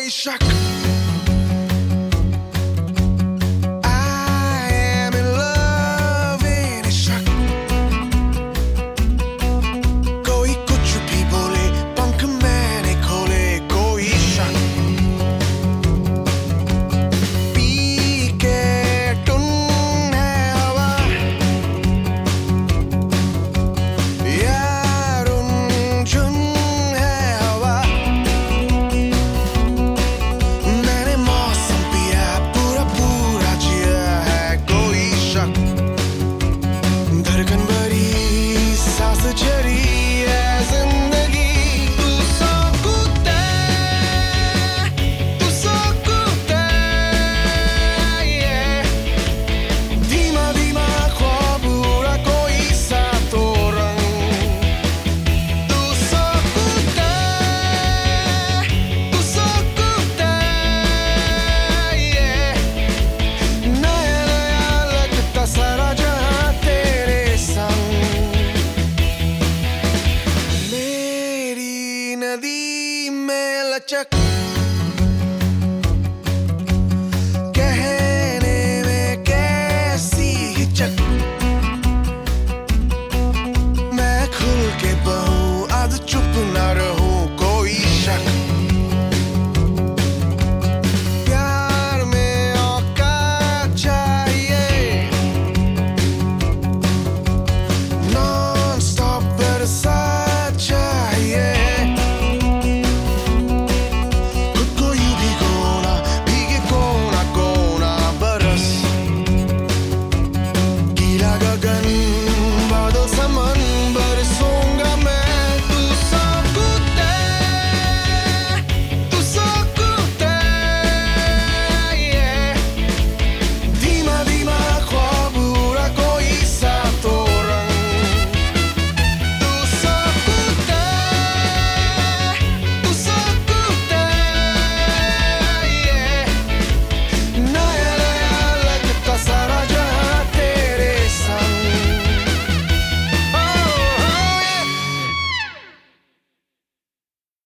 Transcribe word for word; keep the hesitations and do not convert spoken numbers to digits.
कोई शक। I am in love in शक। कोई कुछ भी बोले, पंख मैंने खोले, कोई शक। पी के टुन है हवा, यार झुन है हवा। मैंने मौसम पिया, पूरा पूरा जिया है, कोई शक। धड़कन भरी सांस चढ़ी है जिंदगी। तू सो कूदे, तू सो कूदे, yeah। धीमा धीमा ख्वाब उड़ा कोई सा तो रंग। तू सो कूदे, तू सो कूदे, yeah। नया नया लगता सारा जहां तेरे संग। मेरी नदी में लचक।